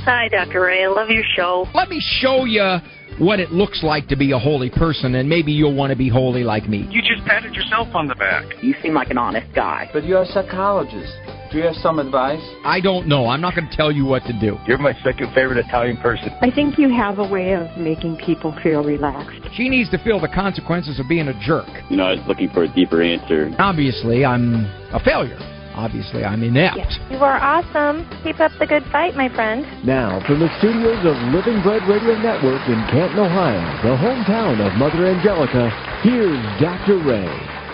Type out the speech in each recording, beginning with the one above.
Hi, Dr. Ray. I love your show. Let me show you what it looks like to be a holy person, and maybe you'll want to be holy like me. You just patted yourself on the back. You seem like an honest guy. But you're a psychologist. Do you have some advice? I don't know. I'm not going to tell you what to do. You're my second favorite Italian person. I think you have a way of making people feel relaxed. She needs to feel the consequences of being a jerk. You know, I was looking for a deeper answer. Obviously, I'm a failure. Obviously, I'm inept. Yes. You are awesome. Keep up the good fight, my friend. Now, from the studios of Living Bread Radio Network in Canton, Ohio, the hometown of Mother Angelica, here's Dr. Ray.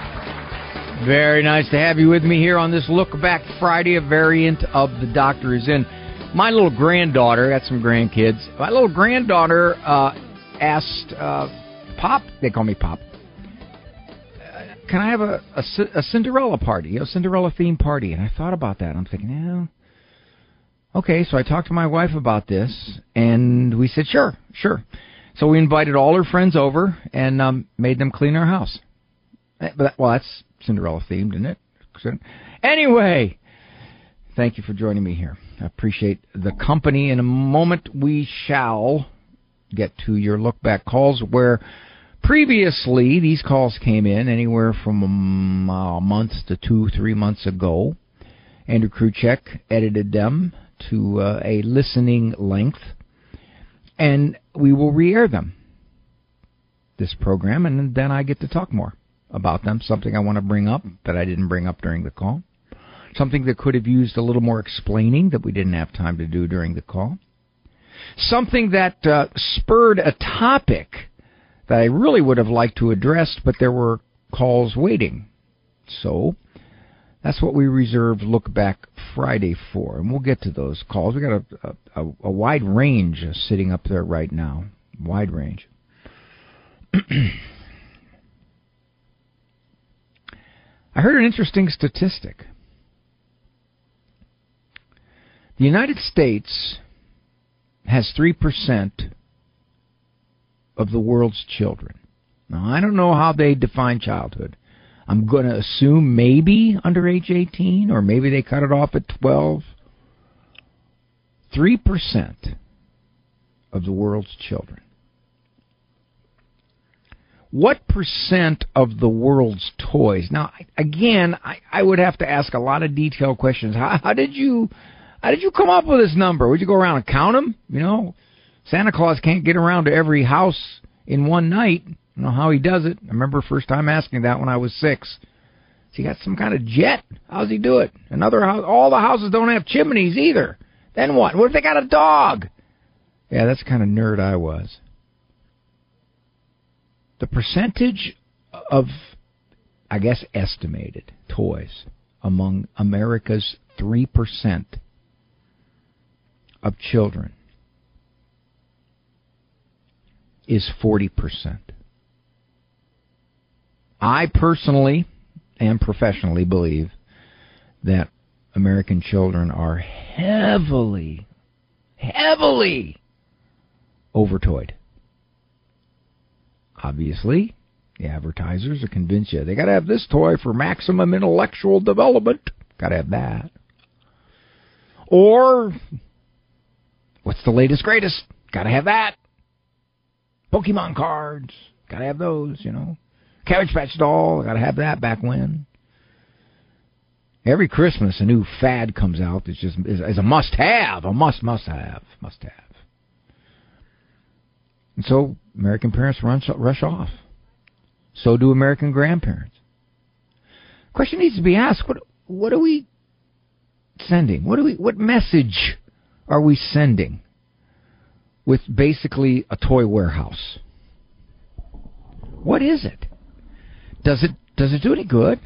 Very nice to have you with me here on this Look Back Friday, a variant of The Doctor Is In. My little granddaughter, got some grandkids, my little granddaughter asked Pop, they call me Pop, can I have a Cinderella party, a Cinderella-themed party? And I thought about that. I'm thinking, yeah. Okay, so I talked to my wife about this, and we said, sure. So we invited all her friends over and made them clean our house. Well, that's Cinderella-themed, isn't it? Anyway, thank you for joining me here. I appreciate the company. In a moment, we shall get to your look-back calls, where previously these calls came in anywhere from a month to 2-3 months ago. Andrew Kruchek edited them to a listening length, and we will re-air them this program, and then I get to talk more about them, something I want to bring up that I didn't bring up during the call, something that could have used a little more explaining that we didn't have time to do during the call, something that spurred a topic that I really would have liked to address, but there were calls waiting. So that's what we reserved Look Back Friday for, and we'll get to those calls. We got a wide range sitting up there right now, wide range. I heard an interesting statistic. The United States has 3% of the world's children. Now, I don't know how they define childhood. I'm going to assume maybe under age 18, or maybe they cut it off at 12. 3% of the world's children. What percent of the world's toys? Now, again, I would have to ask a lot of detailed questions. How did you come up with this number? Would you go around and count them? You know, Santa Claus can't get around to every house in one night. I don't know how he does it. I remember first time asking that when I was 6. Has he got some kind of jet? How does he do it? Another house, all the houses don't have chimneys either. Then what? What if they got a dog? Yeah, that's the kind of nerd I was. The percentage of, I guess, estimated toys among America's 3% of children is 40%. I personally and professionally believe that American children are heavily overtoyed. Obviously, the advertisers are convinced you they got to have this toy for maximum intellectual development. Got to have that. Or, what's the latest, greatest? Got to have that. Pokemon cards. Got to have those, you know. Cabbage Patch doll. Got to have that back when. Every Christmas, a new fad comes out that's just is a must-have. A must-have. And so American parents rush off. So do American grandparents. Question needs to be asked: What are we sending? What message are we sending with basically a toy warehouse? What is it? Does it do any good?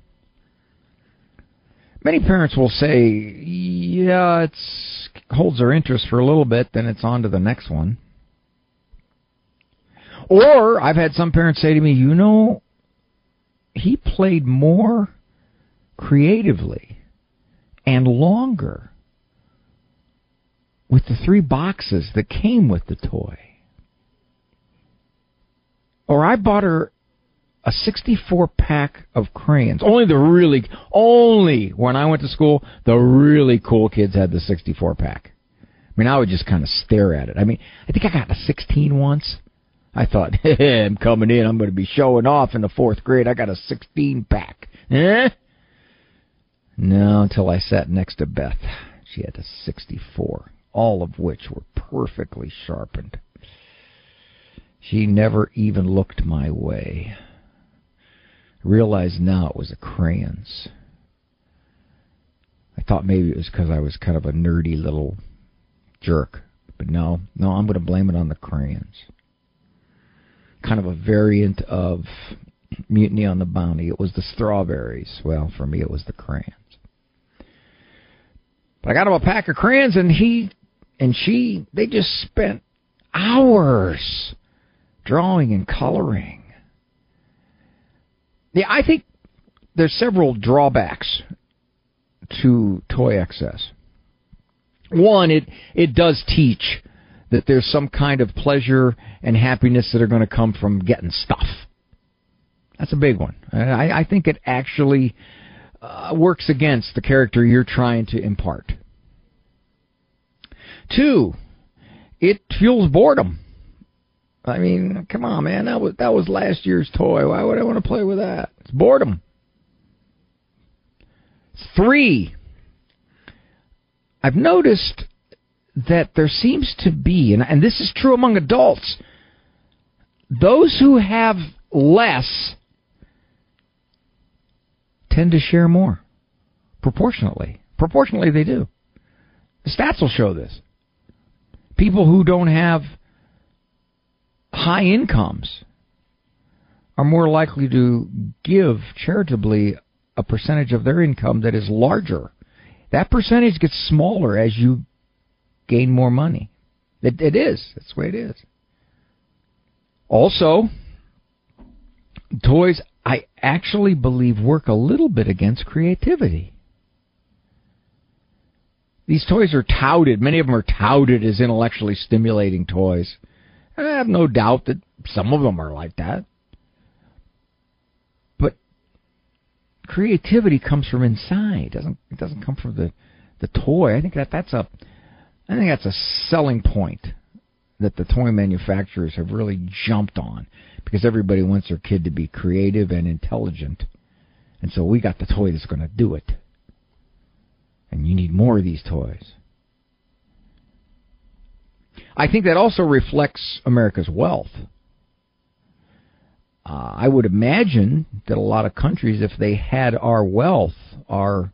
Many parents will say, "Yeah, it holds our interest for a little bit, then it's on to the next one." Or I've had some parents say to me, "You know, he played more creatively and longer with the 3 boxes that came with the toy." Or I bought her a 64-pack of crayons. Only when I went to school, the really cool kids had the 64-pack. I mean, I would just kind of stare at it. I mean, I think I got a 16 once. I thought, hey, I'm coming in. I'm going to be showing off in the 4th grade. I got a 16-pack. Eh? No, until I sat next to Beth. She had a 64, all of which were perfectly sharpened. She never even looked my way. I realize now it was the crayons. I thought maybe it was because I was kind of a nerdy little jerk. But no, I'm going to blame it on the crayons. Kind of a variant of Mutiny on the Bounty. It was the strawberries. Well, for me, it was the crayons. But I got him a pack of crayons, and he and she, they just spent hours drawing and coloring. Yeah, I think there's several drawbacks to toy excess. One, it does teach that there's some kind of pleasure and happiness that are going to come from getting stuff. That's a big one. I think it actually works against the character you're trying to impart. 2, it fuels boredom. I mean, come on, man. That was last year's toy. Why would I want to play with that? It's boredom. 3, I've noticed that there seems to be, and this is true among adults, those who have less tend to share more. Proportionately. Proportionally, they do. The stats will show this. People who don't have high incomes are more likely to give charitably a percentage of their income that is larger. That percentage gets smaller as you gain more money. It is. That's the way it is. Also, toys, I actually believe, work a little bit against creativity. These toys are touted. Many of them are touted as intellectually stimulating toys. I have no doubt that some of them are like that. But creativity comes from inside. It doesn't come from the toy. I think that's a selling point that the toy manufacturers have really jumped on, because everybody wants their kid to be creative and intelligent. And so we got the toy that's going to do it. And you need more of these toys. I think that also reflects America's wealth. I would imagine that a lot of countries, if they had our wealth, our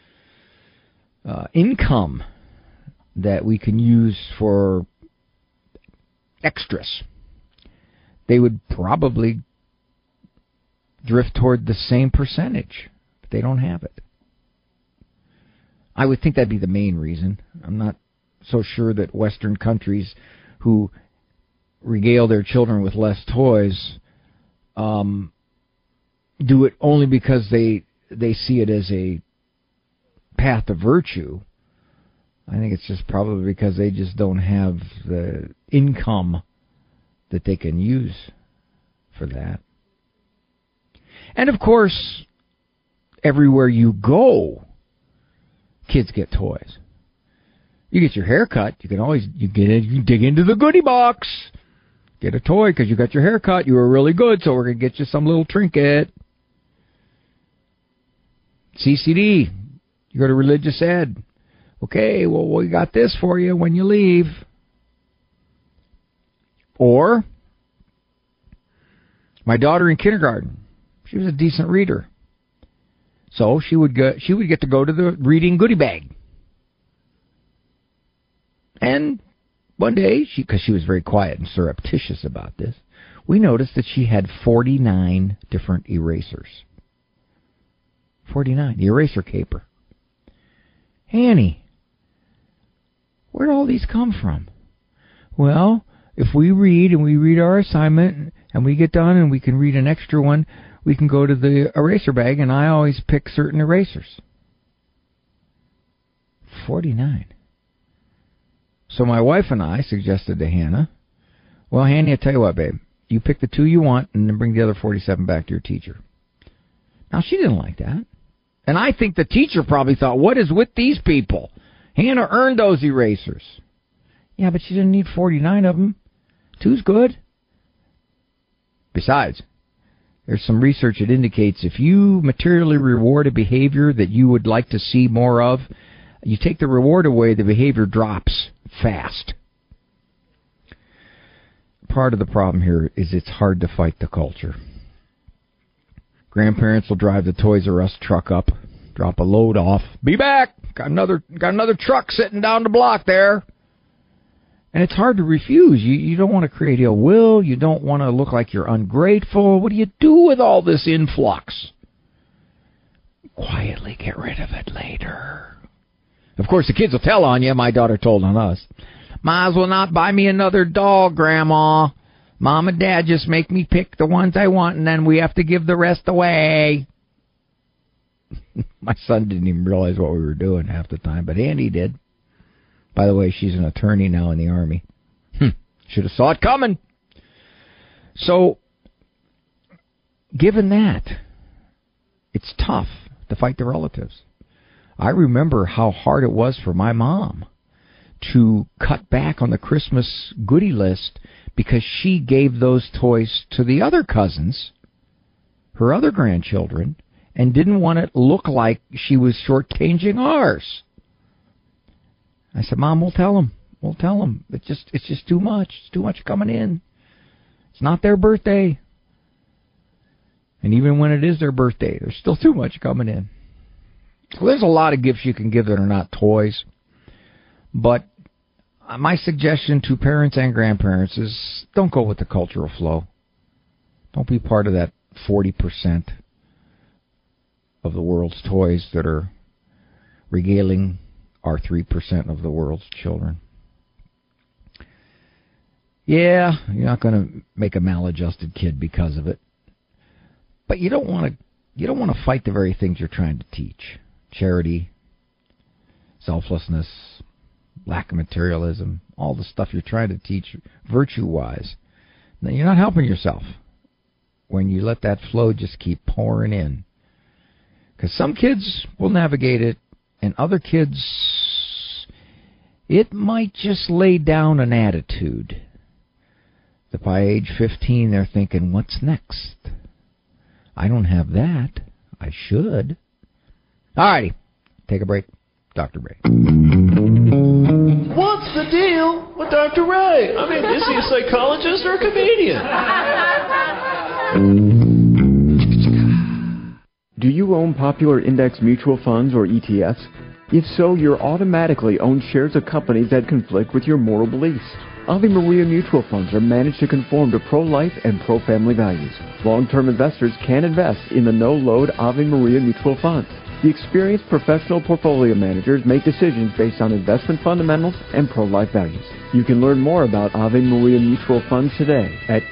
income that we can use for extras, they would probably drift toward the same percentage, but they don't have it. I would think that'd be the main reason. I'm not so sure that Western countries who regale their children with less toys do it only because they see it as a path to virtue. I think it's just probably because they just don't have the income that they can use for that. And of course, everywhere you go, kids get toys. You get your hair cut, you can dig into the goodie box. Get a toy because you got your hair cut. You were really good, so we're going to get you some little trinket. CCD, you go to religious ed. Okay, well, we got this for you when you leave. Or, my daughter in kindergarten, she was a decent reader. So she would get to go to the reading goodie bag. And one day, because she was very quiet and surreptitious about this, we noticed that she had 49 different erasers. 49, the eraser caper. Hey, Annie, where'd all these come from? Well, if we read and we read our assignment and we get done and we can read an extra one, we can go to the eraser bag, and I always pick certain erasers. 49. So my wife and I suggested to Hannah, well, Hannah, I'll tell you what, babe. You pick the 2 you want and then bring the other 47 back to your teacher. Now, she didn't like that. And I think the teacher probably thought, what is with these people? Hannah earned those erasers. Yeah, but she didn't need 49 of them. 2's good. Besides, there's some research that indicates if you materially reward a behavior that you would like to see more of, you take the reward away, the behavior drops fast. Part of the problem here is it's hard to fight the culture. Grandparents will drive the Toys R Us truck up, drop a load off, be back, got another truck sitting down the block there. And it's hard to refuse. You don't want to create ill will. You don't want to look like you're ungrateful. What do you do with all this influx? Quietly get rid of it later. Of course, the kids will tell on you. My daughter told on us. Might as well not buy me another doll, Grandma. Mom and Dad just make me pick the ones I want, and then we have to give the rest away. My son didn't even realize what we were doing half the time, but Andy did. By the way, she's an attorney now in the Army. Should have saw it coming. So, given that, it's tough to fight the relatives. I remember how hard it was for my mom to cut back on the Christmas goodie list because she gave those toys to the other cousins, her other grandchildren, and didn't want it to look like she was shortchanging ours. I said, Mom, we'll tell them. We'll tell them. It's just too much. It's too much coming in. It's not their birthday. And even when it is their birthday, there's still too much coming in. So there's a lot of gifts you can give that are not toys. But my suggestion to parents and grandparents is don't go with the cultural flow. Don't be part of that 40% of the world's toys that are regaling our 3% of the world's children. Yeah, you're not going to make a maladjusted kid because of it. But you don't want to fight the very things you're trying to teach. Charity, selflessness, lack of materialism, all the stuff you're trying to teach virtue-wise. Now, you're not helping yourself when you let that flow just keep pouring in. Because some kids will navigate it, and other kids, it might just lay down an attitude that by age 15 they're thinking, what's next? I don't have that. I should. All righty. Take a break. Dr. Ray. What's the deal with Dr. Ray? I mean, is he a psychologist or a comedian? Do you own popular index mutual funds or ETFs? If so, you're automatically owned shares of companies that conflict with your moral beliefs. Ave Maria mutual funds are managed to conform to pro-life and pro-family values. Long-term investors can invest in the no-load Ave Maria mutual funds. The experienced professional portfolio managers make decisions based on investment fundamentals and pro-life values. You can learn more about Ave Maria mutual funds today at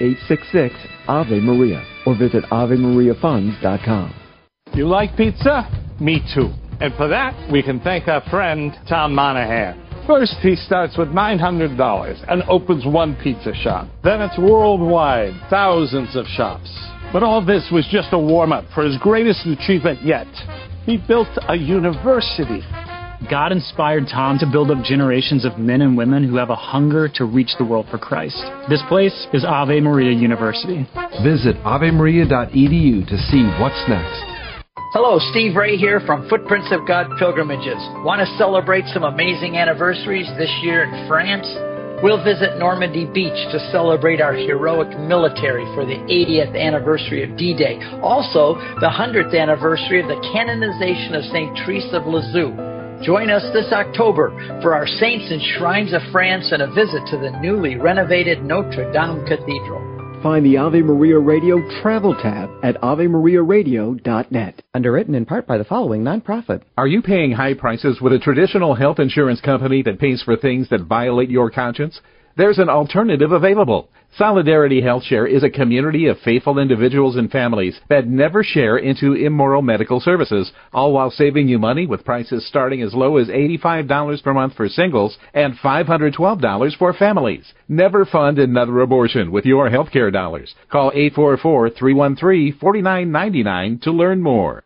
866-AVE-MARIA or visit AveMariaFunds.com. You like pizza? Me too. And for that, we can thank our friend, Tom Monahan. First, he starts with $900 and opens one pizza shop. Then it's worldwide, thousands of shops. But all this was just a warm-up for his greatest achievement yet. He built a university. God inspired Tom to build up generations of men and women who have a hunger to reach the world for Christ. This place is Ave Maria University. Visit avemaria.edu to see what's next. Hello, Steve Ray here from Footprints of God Pilgrimages. Want to celebrate some amazing anniversaries this year in France? We'll visit Normandy Beach to celebrate our heroic military for the 80th anniversary of D-Day. Also, the 100th anniversary of the canonization of St. Therese of Lisieux. Join us this October for our Saints and Shrines of France and a visit to the newly renovated Notre Dame Cathedral. Find the Ave Maria Radio Travel tab at AveMariaRadio.net. Underwritten in part by the following nonprofit. Are you paying high prices with a traditional health insurance company that pays for things that violate your conscience? There's an alternative available. Solidarity HealthShare is a community of faithful individuals and families that never share into immoral medical services, all while saving you money with prices starting as low as $85 per month for singles and $512 for families. Never fund another abortion with your healthcare dollars. Call 844-313-4999 to learn more.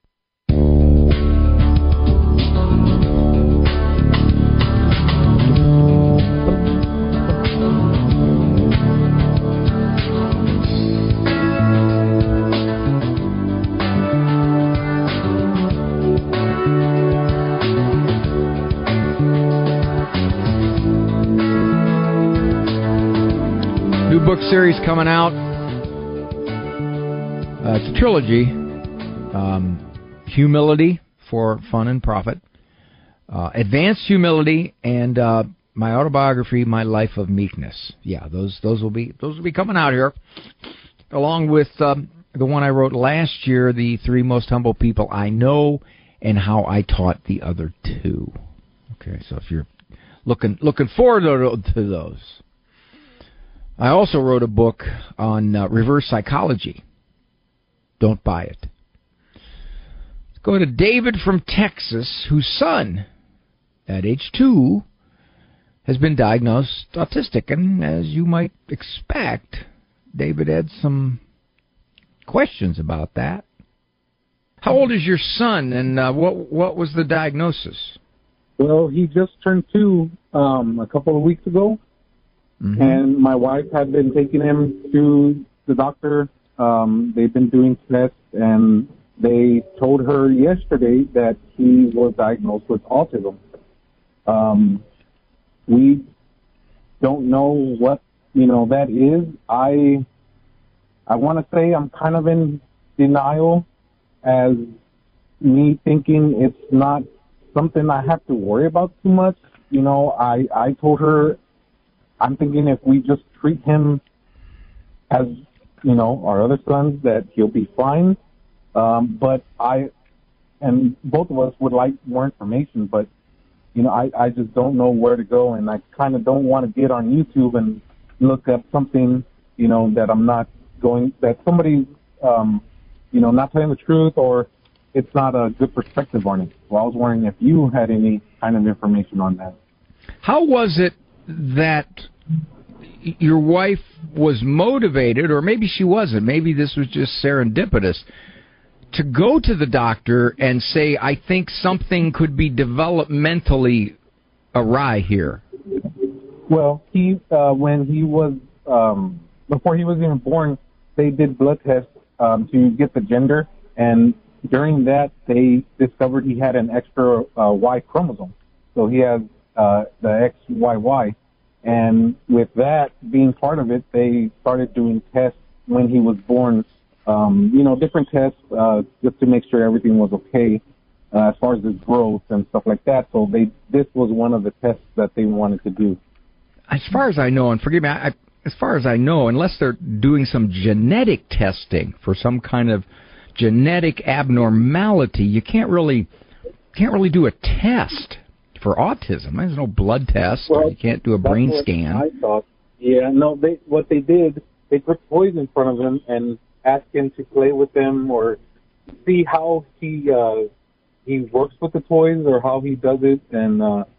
book series coming out. It's a trilogy. Humility for Fun and Profit. Advanced Humility, and my autobiography, My Life of Meekness. Yeah, those will be coming out here, along with the one I wrote last year, The 3 Most Humble People I Know, and How I Taught the Other 2. Okay, so if you're looking forward to those. I also wrote a book on reverse psychology. Don't buy it. Let's go to David from Texas, whose son, at age 2, has been diagnosed autistic. And as you might expect, David had some questions about that. How old is your son, and what was the diagnosis? Well, he just turned 2 a couple of weeks ago. Mm-hmm. And my wife had been taking him to the doctor. They've been doing tests, and they told her yesterday that he was diagnosed with autism. We don't know what, that is. I want to say I'm kind of in denial, as me thinking it's not something I have to worry about too much. I told her, I'm thinking if we just treat him as, our other sons, that he'll be fine. But and both of us would like more information, but, I just don't know where to go, and I kind of don't want to get on YouTube and look up something, that I'm not that somebody's, not telling the truth, or it's not a good perspective on it. So I was wondering if you had any kind of information on that. How was it that your wife was motivated, or maybe she wasn't, maybe this was just serendipitous, to go to the doctor and say, I think something could be developmentally awry here? Well, he when he was, before he was even born, they did blood tests to get the gender, and during that, they discovered he had an extra Y chromosome. So he has the XYY. And with that being part of it, they started doing tests when he was born, different tests just to make sure everything was okay as far as his growth and stuff like that. So this was one of the tests that they wanted to do. As far as I know, and forgive me, as far as I know, unless they're doing some genetic testing for some kind of genetic abnormality, you can't really do a test for autism. There's no blood test. Well, you can't do a brain scan. I thought. Yeah, no. What they did, they put toys in front of him and asked him to play with them or see how he works with the toys or how he does it, and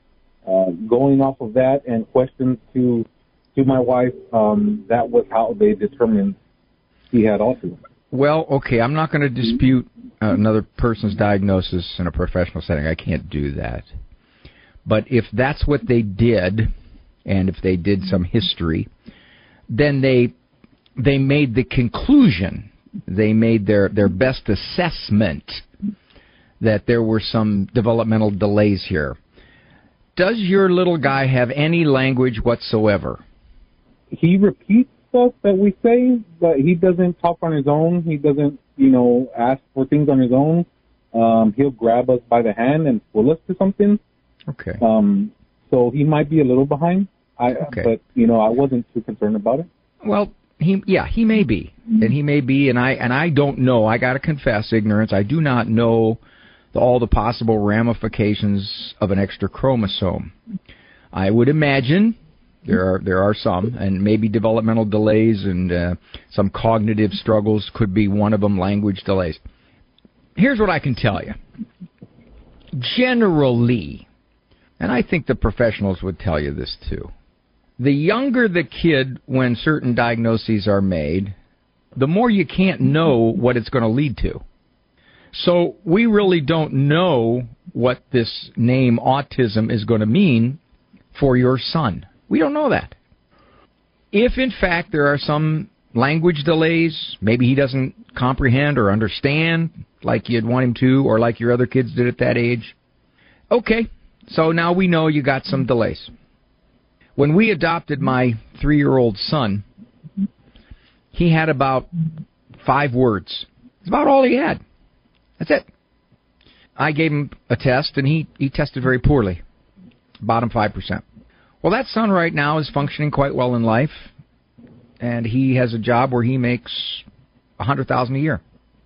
going off of that and questions to my wife, that was how they determined he had autism. Well, okay, I'm not going to dispute another person's diagnosis in a professional setting. I can't do that. But if that's what they did, and if they did some history, then they made the conclusion, they made their best assessment that there were some developmental delays here. Does your little guy have any language whatsoever? He repeats stuff that we say, but he doesn't talk on his own. He doesn't, ask for things on his own. He'll grab us by the hand and pull us to something. Okay. So he might be a little behind. But I wasn't too concerned about it. Well, he may be, and he may be, and I don't know. I got to confess ignorance. I do not know all the possible ramifications of an extra chromosome. I would imagine there are some, and maybe developmental delays and some cognitive struggles could be one of them. Language delays. Here's what I can tell you. Generally, and I think the professionals would tell you this too, the younger the kid when certain diagnoses are made, the more you can't know what it's going to lead to. So we really don't know what this name autism is going to mean for your son. We don't know that. If, in fact, there are some language delays, maybe he doesn't comprehend or understand like you'd want him to, or like your other kids did at that age, okay, so now we know you got some delays. When we adopted my 3-year-old son, he had about 5 words. That's about all he had. That's it. I gave him a test, and he tested very poorly, bottom 5%. Well, that son right now is functioning quite well in life, and he has a job where he makes $100,000 a year.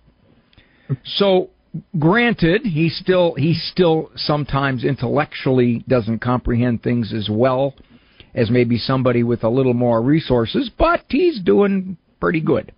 So, granted, he still sometimes intellectually doesn't comprehend things as well as maybe somebody with a little more resources, but he's doing pretty good.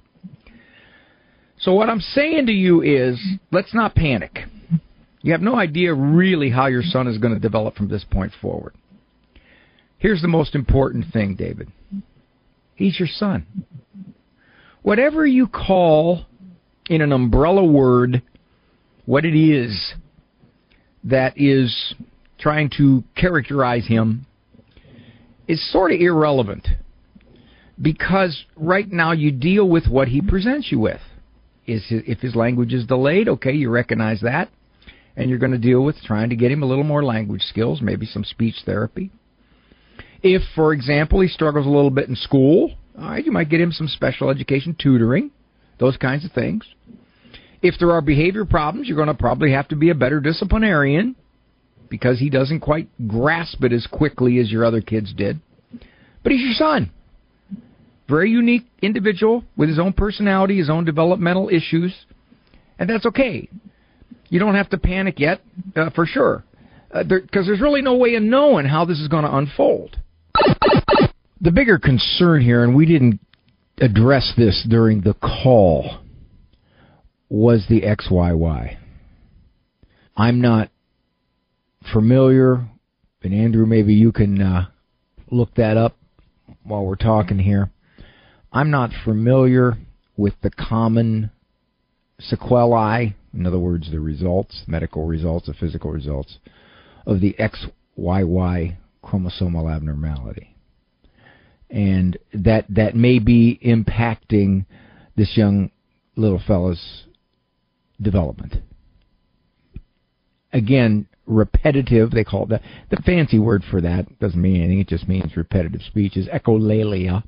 So what I'm saying to you is, let's not panic. You have no idea really how your son is going to develop from this point forward. Here's the most important thing, David. He's your son. Whatever you call, in an umbrella word, what it is that is trying to characterize him is sort of irrelevant, because right now you deal with what he presents you with. If his language is delayed, okay, you recognize that, and you're going to deal with trying to get him a little more language skills, maybe some speech therapy. If, for example, he struggles a little bit in school, all right, you might get him some special education tutoring, those kinds of things. If there are behavior problems, you're going to probably have to be a better disciplinarian because he doesn't quite grasp it as quickly as your other kids did. But he's your son. Very unique individual with his own personality, his own developmental issues, and that's okay. You don't have to panic yet, for sure, because there's really no way of knowing how this is going to unfold. The bigger concern here, and we didn't address this during the call, was the XYY. I'm not familiar, and Andrew, maybe you can look that up while we're talking here. I'm not familiar with the common sequelae, in other words, the results, medical results, the physical results, of the XYY chromosomal abnormality. And that may be impacting this young little fella's development. Again, repetitive, they call it that. The fancy word for that doesn't mean anything, it just means repetitive speech, is echolalia.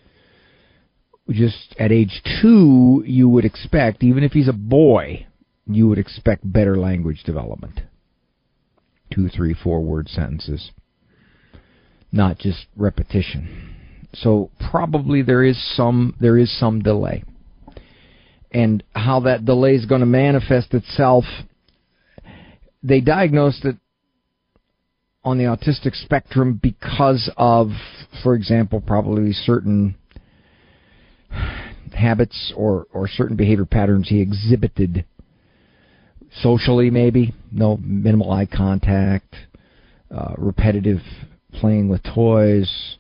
Just at age 2, you would expect, even if he's a boy, you would expect better language development. 2, 3, 4 word sentences, not just repetition. So probably there is some delay. And how that delay is going to manifest itself, they diagnosed it on the autistic spectrum because of, for example, probably certain habits or certain behavior patterns he exhibited socially, maybe. No minimal eye contact, repetitive playing with toys,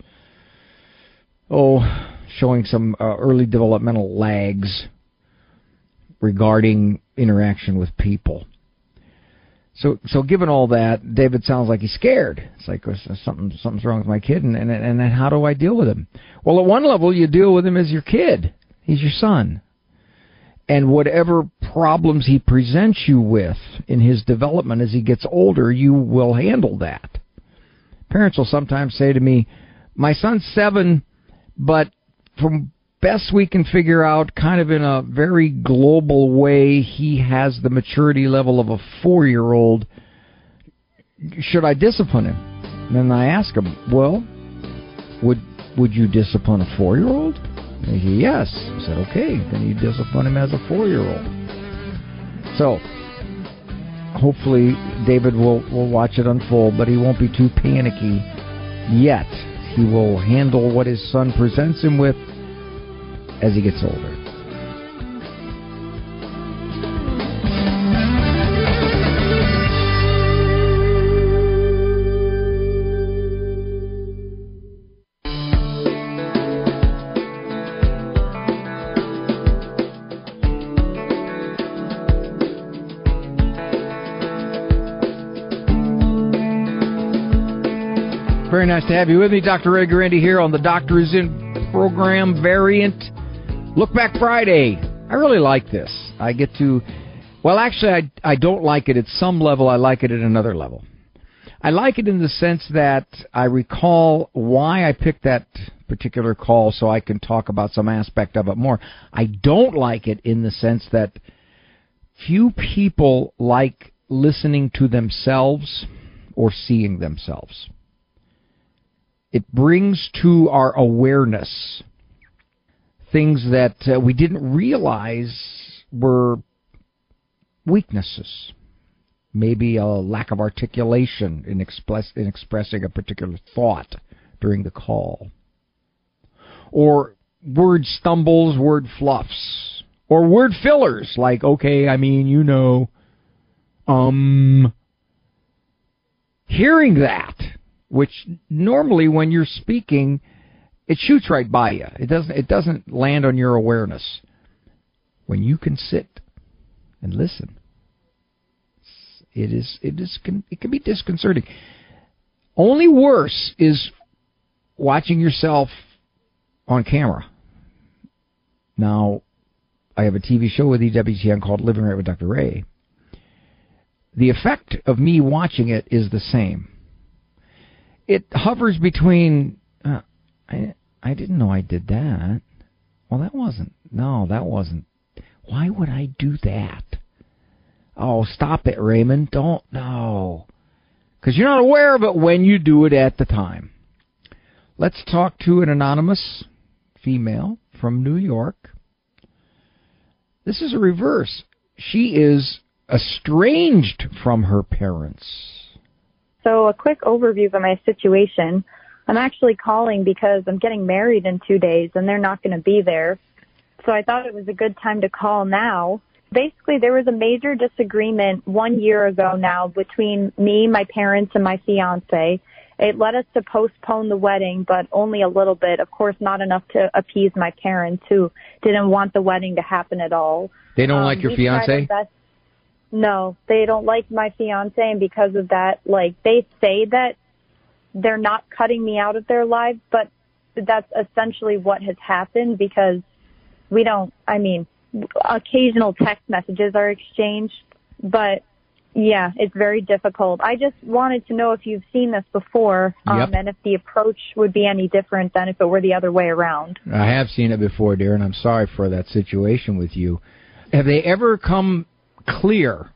showing some early developmental lags regarding interaction with people. So given all that, David sounds like he's scared. It's like something's wrong with my kid, and then how do I deal with him? Well, at one level, you deal with him as your kid. He's your son. And whatever problems he presents you with in his development as he gets older, you will handle that. Parents will sometimes say to me, my son's 7, but from best we can figure out, kind of in a very global way, he has the maturity level of a 4-year-old. Should I discipline him? And then I ask him, well, would you discipline a 4-year-old? And he said, yes. I said, okay, then you discipline him as a 4-year-old. So, hopefully David will watch it unfold, but he won't be too panicky yet. He will handle what his son presents him with as he gets older. Very nice to have you with me. Dr. Ray Guarendi here on the Doctor Is In program variant. Look Back Friday. I really like this. I get to... Well, actually, I don't like it at some level. I like it at another level. I like it in the sense that I recall why I picked that particular call so I can talk about some aspect of it more. I don't like it in the sense that few people like listening to themselves or seeing themselves. It brings to our awareness things that we didn't realize were weaknesses. Maybe a lack of articulation in expressing a particular thought during the call. Or word stumbles, word fluffs. Or word fillers, like, okay, I mean, you know. Hearing that, which normally when you're speaking, it shoots right by you. It doesn't land on your awareness. When you can sit and listen, it can be disconcerting. Only worse is watching yourself on camera. Now, I have a TV show with EWTN called Living Right with Dr. Ray. The effect of me watching it is the same. It hovers between, I didn't know I did that. Well, that wasn't. Why would I do that? Oh, stop it, Raymond. Don't. No. Because you're not aware of it when you do it at the time. Let's talk to an anonymous female from New York. This is a reverse. She is estranged from her parents. So a quick overview of my situation. I'm actually calling because I'm getting married in 2 days and they're not going to be there. So I thought it was a good time to call now. Basically, there was a major disagreement 1 year ago now between me, my parents, and my fiance. It led us to postpone the wedding, but only a little bit. Of course, not enough to appease my parents, who didn't want the wedding to happen at all. They don't like your fiance? No, they don't like my fiance, and because of that, they say that they're not cutting me out of their lives, but that's essentially what has happened because occasional text messages are exchanged, but yeah, it's very difficult. I just wanted to know if you've seen this before, and if the approach would be any different than if it were the other way around. I have seen it before, dear, and I'm sorry for that situation with you. Have they ever come clear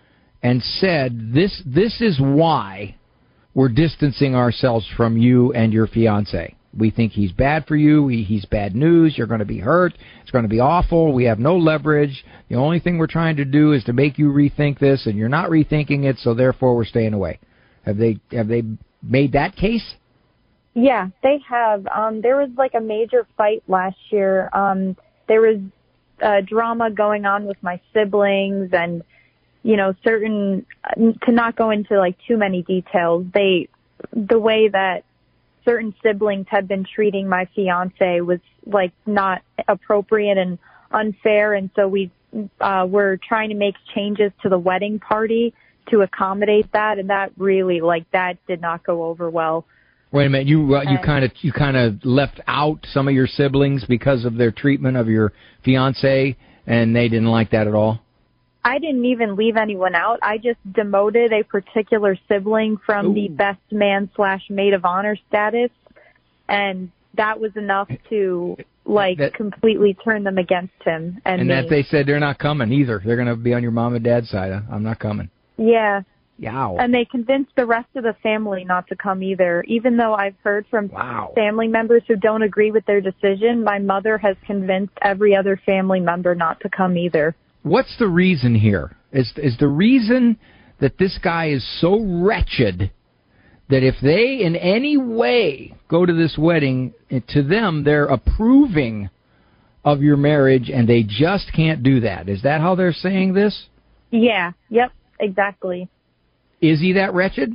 and said, this is why we're distancing ourselves from you and your fiancé? We think he's bad for you. He's bad news. You're going to be hurt. It's going to be awful. We have no leverage. The only thing we're trying to do is to make you rethink this, and you're not rethinking it, so therefore we're staying away. Have they made that case? Yeah, they have. There was a major fight last year. There was drama going on with my siblings, and certain, to not go into too many details, the way that certain siblings had been treating my fiance was not appropriate and unfair, and so we were trying to make changes to the wedding party to accommodate that, and that really that did not go over well. Wait a minute, you kind of left out some of your siblings because of their treatment of your fiance, and they didn't like that at all? I didn't even leave anyone out. I just demoted a particular sibling from the best man / maid of honor status, and that was enough to completely turn them against him. And that they said they're not coming either. They're going to be on your mom and dad's side. I'm not coming. Yeah. Yow. And they convinced the rest of the family not to come either. Even though I've heard from family members who don't agree with their decision, my mother has convinced every other family member not to come either. What's the reason here? Is the reason that this guy is so wretched that if they in any way go to this wedding, to them they're approving of your marriage and they just can't do that? Is that how they're saying this? Yeah. Yep. Exactly. Is he that wretched?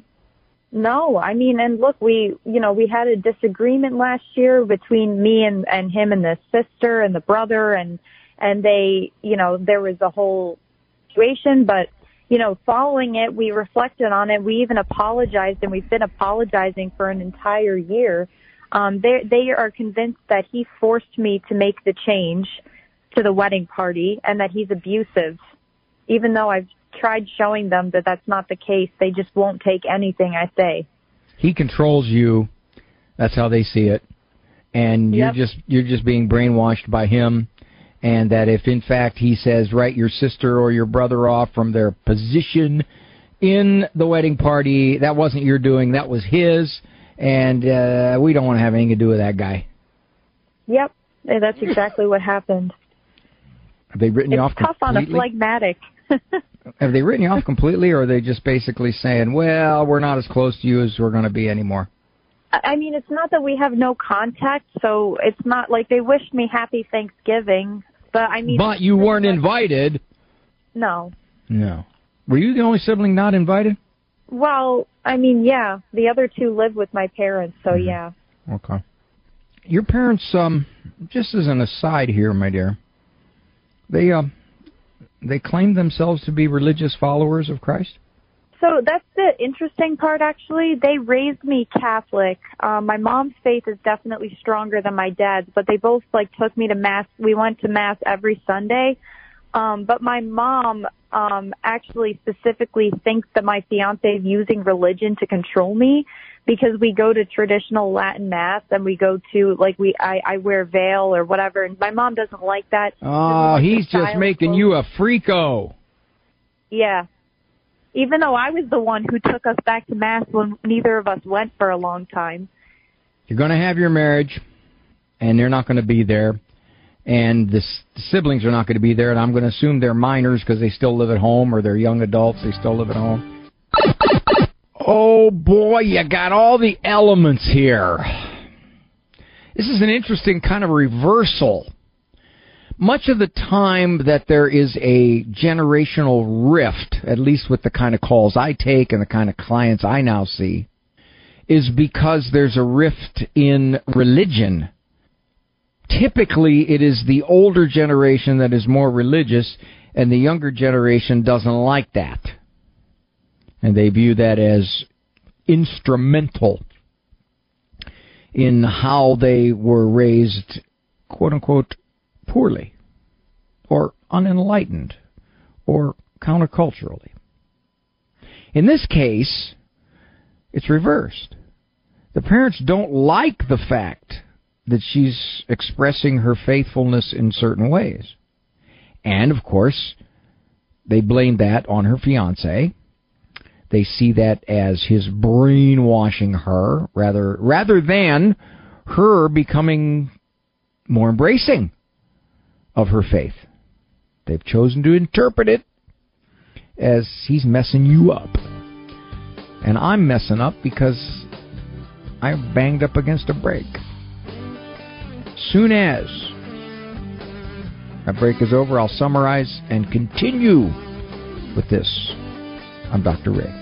No. And look, we had a disagreement last year between me and him and the sister and the brother, and they, there was a whole situation, but, following it, we reflected on it. We even apologized, and we've been apologizing for an entire year. They are convinced that he forced me to make the change to the wedding party and that he's abusive. Even though I've tried showing them that that's not the case, they just won't take anything I say. He controls you. That's how they see it. and you're just being brainwashed by him, and that if in fact he says write your sister or your brother off from their position in the wedding party, that wasn't your doing, that was his, and we don't want to have anything to do with that guy. Yep, that's exactly what happened. Have they written you off completely? It's tough on a phlegmatic. Have they written you off completely, or are they just basically saying, well, we're not as close to you as we're going to be anymore? I mean, it's not that we have no contact, so it's not like they wished me happy Thanksgiving, but I mean... But you weren't invited. No. No. Were you the only sibling not invited? Well, I mean, yeah. The other two live with my parents, so yeah. Okay. Your parents, just as an aside here, my dear, they claim themselves to be religious followers of Christ? So that's the interesting part, actually. They raised me Catholic. My mom's faith is definitely stronger than my dad's, but they both, took me to Mass. We went to Mass every Sunday. But my mom actually specifically thinks that my fiance is using religion to control me, because we go to traditional Latin Mass and we go to, I wear veil or whatever, and my mom doesn't like that. Oh, he's just making you a freako. Yeah. Even though I was the one who took us back to Mass when neither of us went for a long time. You're going to have your marriage, and they're not going to be there. And the siblings are not going to be there, and I'm going to assume they're minors because they still live at home, or they're young adults, they still live at home. Oh, boy, you got all the elements here. This is an interesting kind of reversal. Much of the time that there is a generational rift, at least with the kind of calls I take and the kind of clients I now see, is because there's a rift in religion. Typically, it is the older generation that is more religious, and the younger generation doesn't like that. And they view that as instrumental in how they were raised, quote-unquote, poorly, or unenlightened, or counterculturally. In this case, it's reversed. The parents don't like the fact that she's expressing her faithfulness in certain ways. And, of course, they blame that on her fiancé. They see that as his brainwashing her, rather than her becoming more embracing of her faith. They've chosen to interpret it as he's messing you up. And I'm messing up because I banged up against a break. Soon as that break is over, I'll summarize and continue with this. I'm Dr. Ray.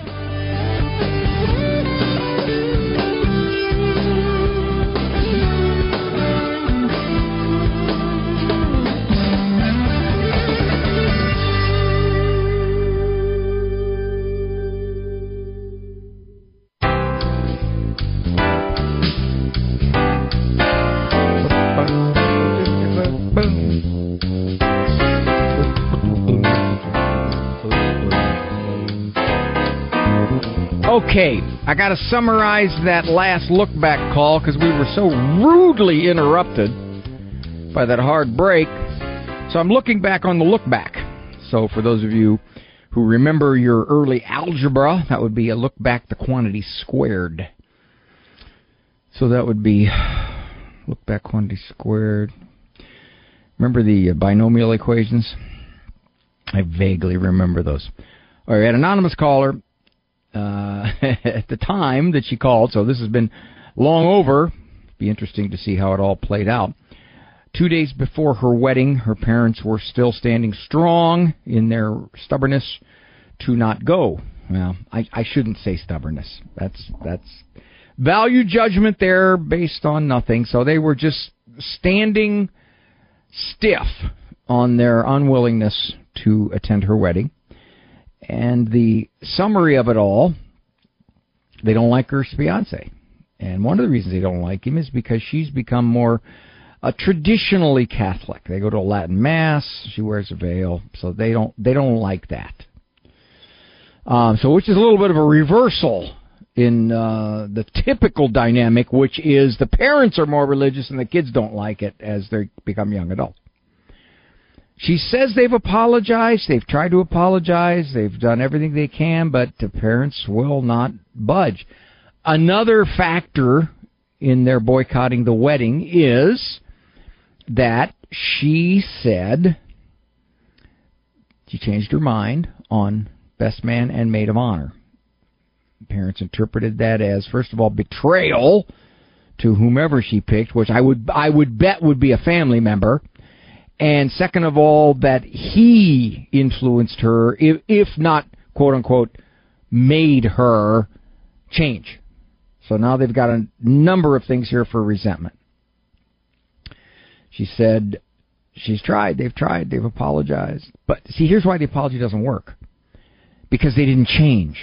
Okay, I got to summarize that last look-back call because we were so rudely interrupted by that hard break. So I'm looking back on the look-back. So for those of you who remember your early algebra, that would be a look-back the quantity squared. So that would be look-back quantity squared. Remember the binomial equations? I vaguely remember those. All right, anonymous caller. At the time that she called, so this has been long over. Be interesting to see how it all played out. 2 days before her wedding, her parents were still standing strong in their stubbornness to not go. Well, I shouldn't say stubbornness. That's value judgment there based on nothing. So they were just standing stiff on their unwillingness to attend her wedding. And the summary of it all, they don't like her fiancé. And one of the reasons they don't like him is because she's become more traditionally Catholic. They go to a Latin Mass, she wears a veil, so they don't like that. So which is a little bit of a reversal in the typical dynamic, which is the parents are more religious and the kids don't like it as they become young adults. She says they've apologized, they've tried to apologize, they've done everything they can, but the parents will not budge. Another factor in their boycotting the wedding is that she said she changed her mind on best man and maid of honor. Parents interpreted that as, first of all, betrayal to whomever she picked, which I would bet would be a family member. And second of all, that he influenced her, if not, quote-unquote, made her change. So now they've got a number of things here for resentment. She said she's tried, they've apologized. But see, here's why the apology doesn't work. Because they didn't change.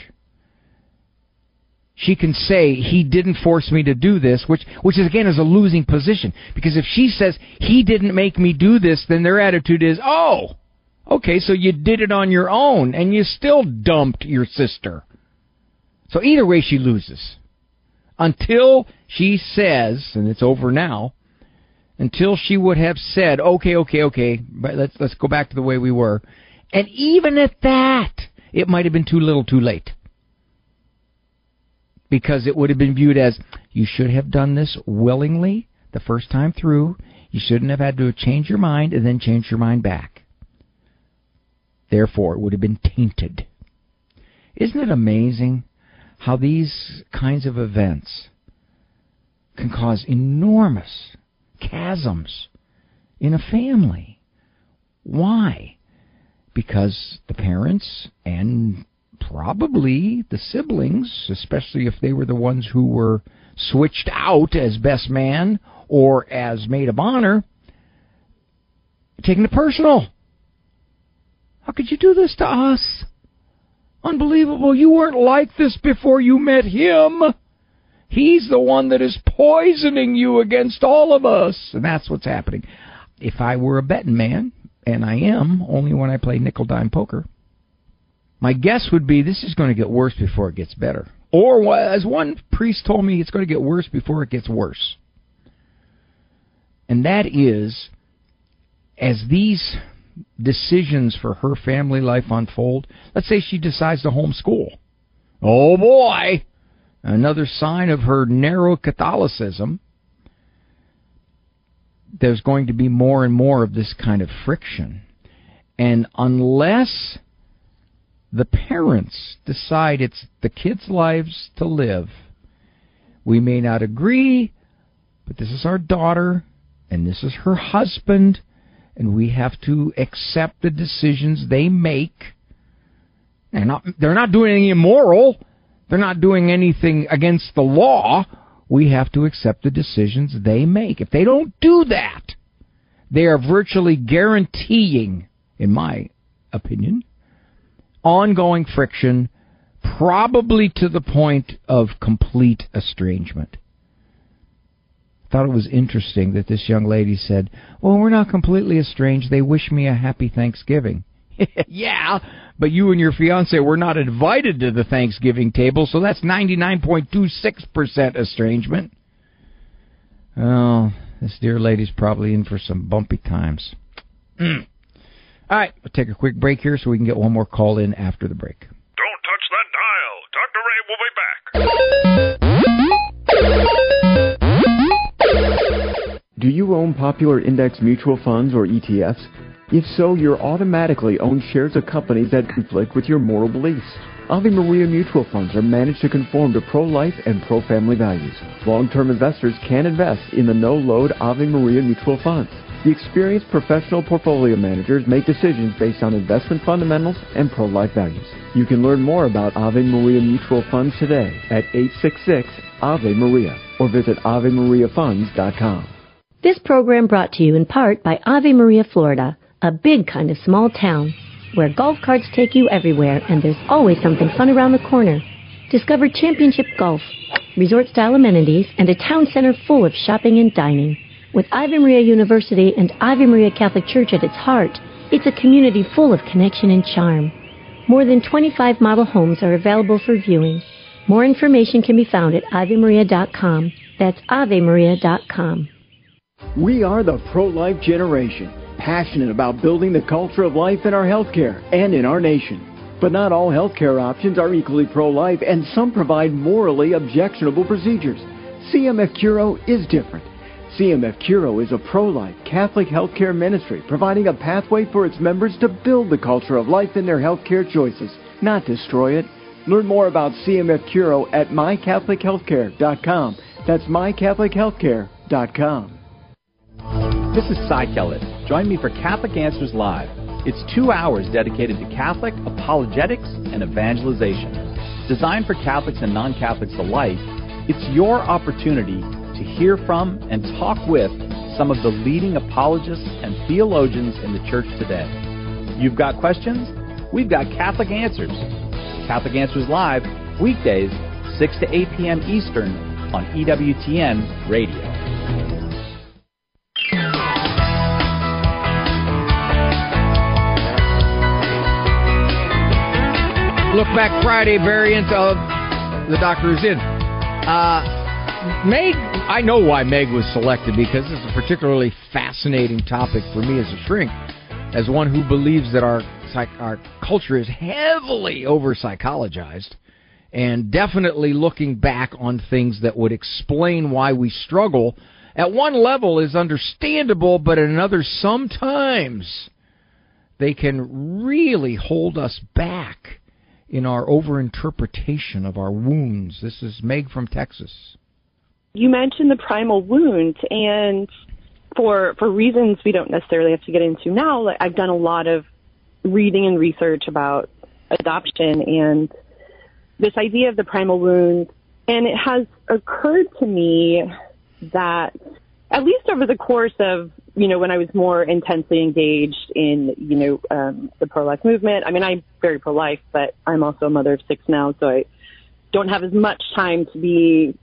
She can say, he didn't force me to do this, which again is a losing position. Because if she says, he didn't make me do this, then their attitude is, oh, okay, so you did it on your own, and you still dumped your sister. So either way, she loses. Until she says, and it's over now, until she would have said, okay, but let's go back to the way we were. And even at that, it might have been too little too late. Because it would have been viewed as, you should have done this willingly the first time through. You shouldn't have had to change your mind and then change your mind back. Therefore, it would have been tainted. Isn't it amazing how these kinds of events can cause enormous chasms in a family? Why? Because the parents and probably the siblings, especially if they were the ones who were switched out as best man or as maid of honor, taking it personal. How could you do this to us? Unbelievable. You weren't like this before you met him. He's the one that is poisoning you against all of us. And that's what's happening. If I were a betting man, and I am, only when I play nickel-dime poker, my guess would be this is going to get worse before it gets better. Or, as one priest told me, it's going to get worse before it gets worse. And that is, as these decisions for her family life unfold, let's say she decides to homeschool. Oh boy! Another sign of her narrow Catholicism. There's going to be more and more of this kind of friction. And unless the parents decide it's the kids' lives to live, we may not agree, but this is our daughter, and this is her husband, and we have to accept the decisions they make. They're not doing anything immoral. They're not doing anything against the law. We have to accept the decisions they make. If they don't do that, they are virtually guaranteeing, in my opinion, ongoing friction, probably to the point of complete estrangement. I thought it was interesting that this young lady said, well, we're not completely estranged. They wish me a happy Thanksgiving. Yeah, but you and your fiancé were not invited to the Thanksgiving table, so that's 99.26% estrangement. Oh, this dear lady's probably in for some bumpy times. All right, we'll take a quick break here so we can get one more call in after the break. Don't touch that dial. Dr. Ray will be back. Do you own popular index mutual funds or ETFs? If so, you're automatically own shares of companies that conflict with your moral beliefs. Ave Maria mutual funds are managed to conform to pro-life and pro-family values. Long-term investors can invest in the no-load Ave Maria mutual funds. The experienced professional portfolio managers make decisions based on investment fundamentals and pro-life values. You can learn more about Ave Maria mutual funds today at 866-AVE-MARIA or visit AveMariaFunds.com. This program brought to you in part by Ave Maria, Florida, a big kind of small town where golf carts take you everywhere and there's always something fun around the corner. Discover championship golf, resort-style amenities, and a town center full of shopping and dining. With Ave Maria University and Ave Maria Catholic Church at its heart, it's a community full of connection and charm. More than 25 model homes are available for viewing. More information can be found at AveMaria.com. That's AveMaria.com. We are the pro-life generation, passionate about building the culture of life in our healthcare and in our nation. But not all healthcare options are equally pro-life, and some provide morally objectionable procedures. CMF Curo is different. CMF Curo is a pro-life Catholic healthcare ministry providing a pathway for its members to build the culture of life in their healthcare choices, not destroy it. Learn more about CMF Curo at mycatholichealthcare.com. That's mycatholichealthcare.com. This is Cy Kellett. Join me for Catholic Answers Live. It's 2 hours dedicated to Catholic apologetics and evangelization. Designed for Catholics and non-Catholics alike, it's your opportunity to hear from and talk with some of the leading apologists and theologians in the church today. You've got questions? We've got Catholic Answers. Catholic Answers Live, weekdays, 6 to 8 p.m. Eastern on EWTN Radio. Look Back Friday variant of The Doctor Is In. Meg, I know why Meg was selected, because this is a particularly fascinating topic for me as a shrink, as one who believes that our culture is heavily over-psychologized, and definitely looking back on things that would explain why we struggle. At one level is understandable, but at another, sometimes they can really hold us back in our overinterpretation of our wounds. This is Meg from Texas. You mentioned the primal wound, and for reasons we don't necessarily have to get into now, I've done a lot of reading and research about adoption and this idea of the primal wound, and it has occurred to me that at least over the course of, when I was more intensely engaged in, the pro-life movement. I mean, I'm very pro-life, but I'm also a mother of 6 now, so I don't have as much time to be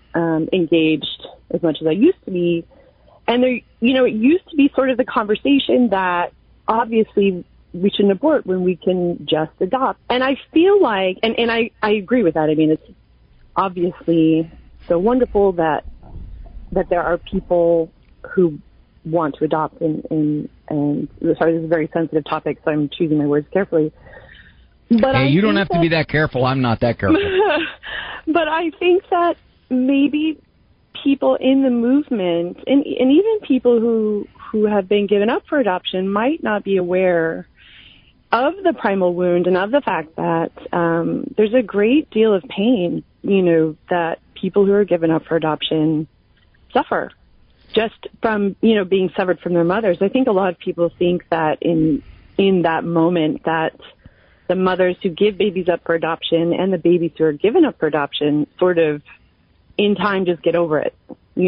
engaged as much as I used to be. And there, it used to be sort of the conversation that obviously we shouldn't abort when we can just adopt. And I feel like, and I agree with that. I mean, it's obviously so wonderful that there are people who want to adopt, and sorry, this is a very sensitive topic, so I'm choosing my words carefully. But hey, you don't have to be that careful. I'm not that careful. But I think that maybe people in the movement, and even people who have been given up for adoption, might not be aware of the primal wound and of the fact that there's a great deal of pain, that people who are given up for adoption suffer just from, being severed from their mothers. I think a lot of people think that in that moment that the mothers who give babies up for adoption and the babies who are given up for adoption sort of in time just get over it,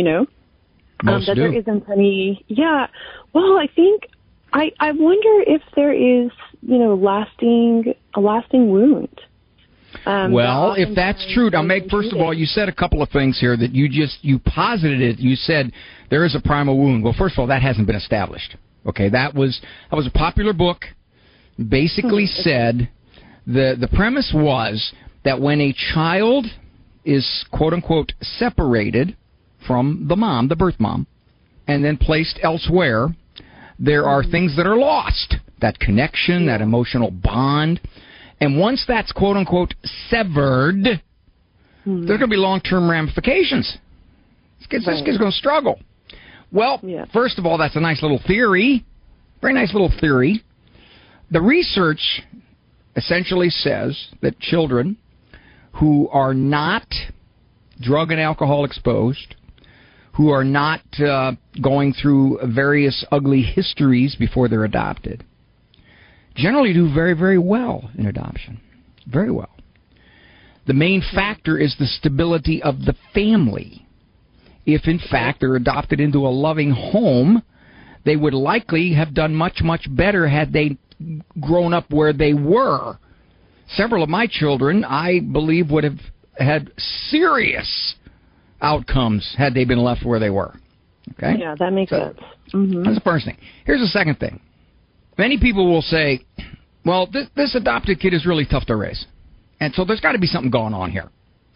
Most that do. there isn't any, well, I think, I wonder if there is, a lasting wound. Well, if that's true, now, Meg, first of all, you said a couple of things here that you posited it. You said there is a primal wound. Well, first of all, that hasn't been established. Okay, that was a popular book. Basically said the premise was that when a child is, quote unquote, separated from the mom, the birth mom, and then placed elsewhere, there are things that are lost. That connection, that emotional bond. And once that's, quote-unquote, severed, there are going to be long-term ramifications. This kid's going to struggle. Well, first of all, that's a nice little theory. Very nice little theory. The research essentially says that children who are not drug and alcohol exposed, who are not going through various ugly histories before they're adopted, generally do very, very well in adoption. Very well. The main factor is the stability of the family. If, in fact, they're adopted into a loving home, they would likely have done much, much better had they grown up where they were. Several of my children, I believe, would have had serious outcomes had they been left where they were. Okay? Yeah, that makes sense. Mm-hmm. That's the first thing. Here's the second thing. Many people will say, well, this adopted kid is really tough to raise. And so there's got to be something going on here.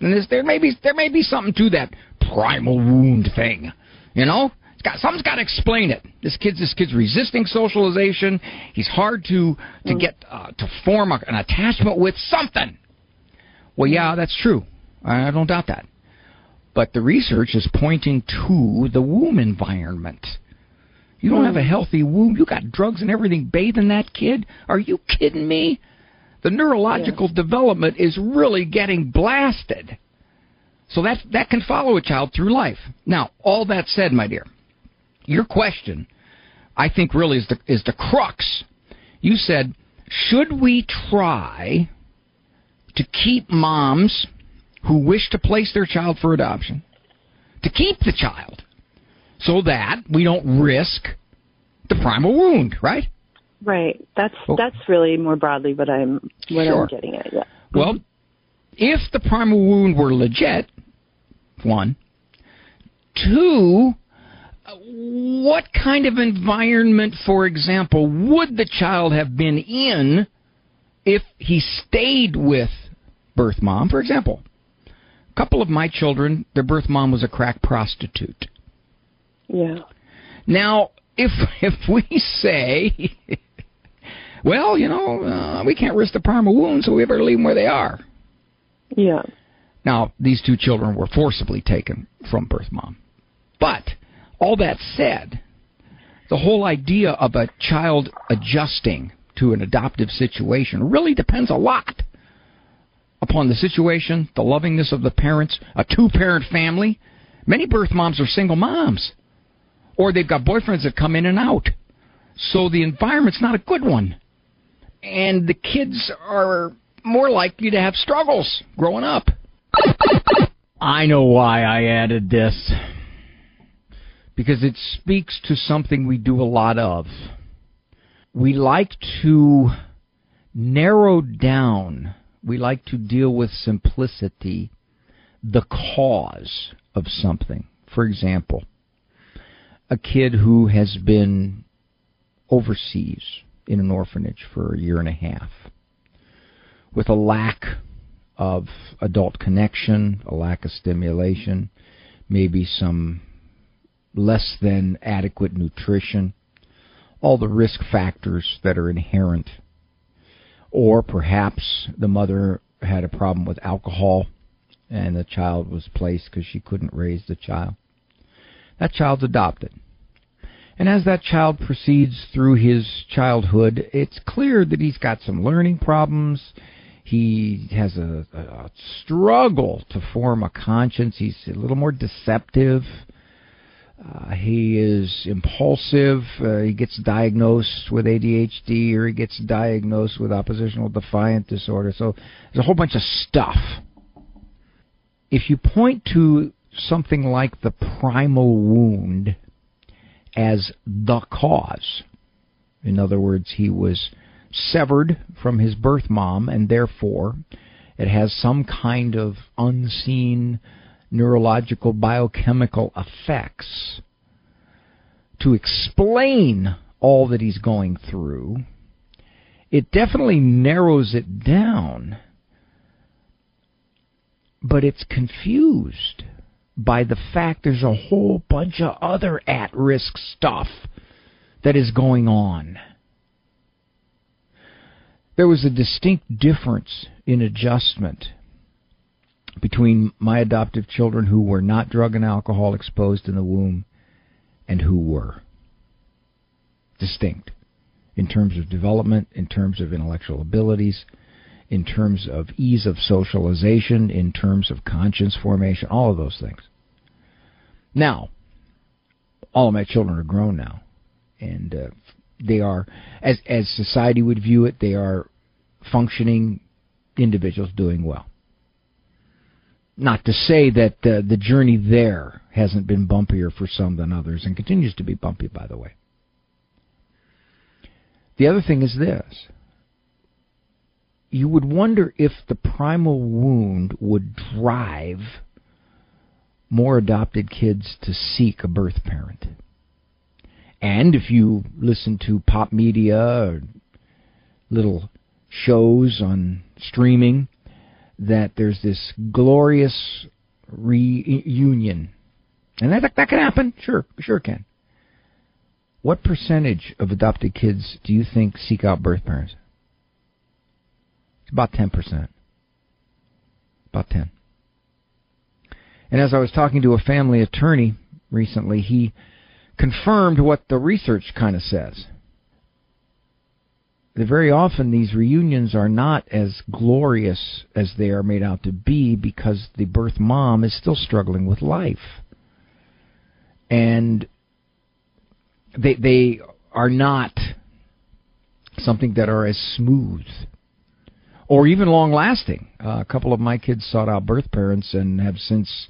And there may be something to that primal wound thing, you know. Something's got to explain it. This kid's resisting socialization. He's hard to get to form an attachment with something. Well, yeah, that's true. I don't doubt that. But the research is pointing to the womb environment. You don't have a healthy womb. You got drugs and everything bathing that kid. Are you kidding me? The neurological development is really getting blasted. So that can follow a child through life. Now, all that said, my dear, your question, I think, really is the crux. You said, should we try to keep moms who wish to place their child for adoption, to keep the child, so that we don't risk the primal wound, right? Right. That's really more broadly what I'm getting at. Yeah. Well, if the primal wound were legit, one. Two, what kind of environment, for example, would the child have been in if he stayed with birth mom? For example, a couple of my children, their birth mom was a crack prostitute. Yeah. Now, if we say, well, you know, we can't risk the primal wound, so we better leave them where they are. Yeah. Now, these two children were forcibly taken from birth mom. But all that said, the whole idea of a child adjusting to an adoptive situation really depends a lot upon the situation, the lovingness of the parents, a two-parent family. Many birth moms are single moms, or they've got boyfriends that come in and out. So the environment's not a good one. And the kids are more likely to have struggles growing up. I know why I added this. Because it speaks to something we do a lot of. We like to narrow down, we like to deal with simplicity, the cause of something. For example, a kid who has been overseas in an orphanage for a year and a half with a lack of adult connection, a lack of stimulation, maybe some less than adequate nutrition, all the risk factors that are inherent. Or perhaps the mother had a problem with alcohol and the child was placed because she couldn't raise the child. That child's adopted. And as that child proceeds through his childhood, it's clear that he's got some learning problems. He has a struggle to form a conscience. He's a little more deceptive. He is impulsive. He gets diagnosed with ADHD, or he gets diagnosed with oppositional defiant disorder. So there's a whole bunch of stuff. If you point to something like the primal wound as the cause, in other words, he was severed from his birth mom, and therefore it has some kind of unseen neurological biochemical effects to explain all that he's going through, it definitely narrows it down, but it's confused by the fact there's a whole bunch of other at-risk stuff that is going on. There was a distinct difference in adjustment between my adoptive children who were not drug and alcohol exposed in the womb and who were. Distinct. In terms of development, in terms of intellectual abilities, in terms of ease of socialization, in terms of conscience formation, all of those things. Now, all of my children are grown now, and they are, as society would view it, they are functioning individuals doing well. Not to say that the journey there hasn't been bumpier for some than others, and continues to be bumpy, by the way. The other thing is this. You would wonder if the primal wound would drive more adopted kids to seek a birth parent. And if you listen to pop media or little shows on streaming, that there's this glorious reunion. And that can happen. Sure it can. What percentage of adopted kids do you think seek out birth parents? It's about 10%. About 10. And as I was talking to a family attorney recently, he confirmed what the research kind of says. That very often these reunions are not as glorious as they are made out to be because the birth mom is still struggling with life. And they are not something that are as smooth or even long-lasting. A couple of my kids sought out birth parents and have since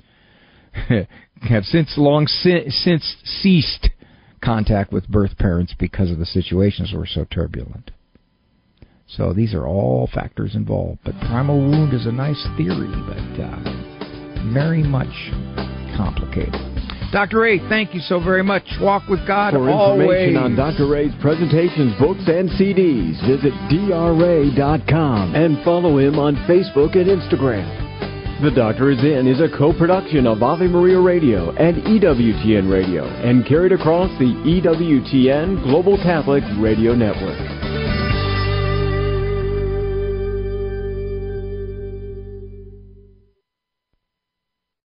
ceased contact with birth parents because of the situations were so turbulent. So these are all factors involved. But primal wound is a nice theory, but very much complicated. Dr. Ray, thank you so very much. Walk with God For always. information on Dr. Ray's presentations, books, and CDs, visit drray.com and follow him on Facebook and Instagram. The Doctor Is In is a co-production of Ave Maria Radio and EWTN Radio and carried across the EWTN Global Catholic Radio Network.